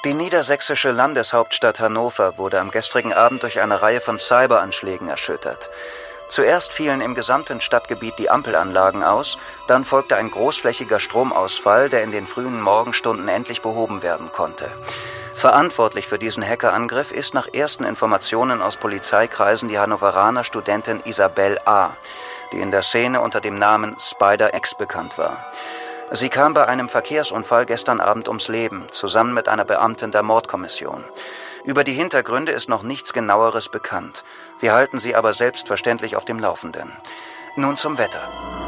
Die niedersächsische Landeshauptstadt Hannover wurde am gestrigen Abend durch eine Reihe von Cyberanschlägen erschüttert. Zuerst fielen im gesamten Stadtgebiet die Ampelanlagen aus, dann folgte ein großflächiger Stromausfall, der in den frühen Morgenstunden endlich behoben werden konnte. Verantwortlich für diesen Hackerangriff ist nach ersten Informationen aus Polizeikreisen die Hannoveraner Studentin Isabel A., die in der Szene unter dem Namen Spider X bekannt war. Sie kam bei einem Verkehrsunfall gestern Abend ums Leben, zusammen mit einer Beamtin der Mordkommission. Über die Hintergründe ist noch nichts Genaueres bekannt. Wir halten Sie aber selbstverständlich auf dem Laufenden. Nun zum Wetter.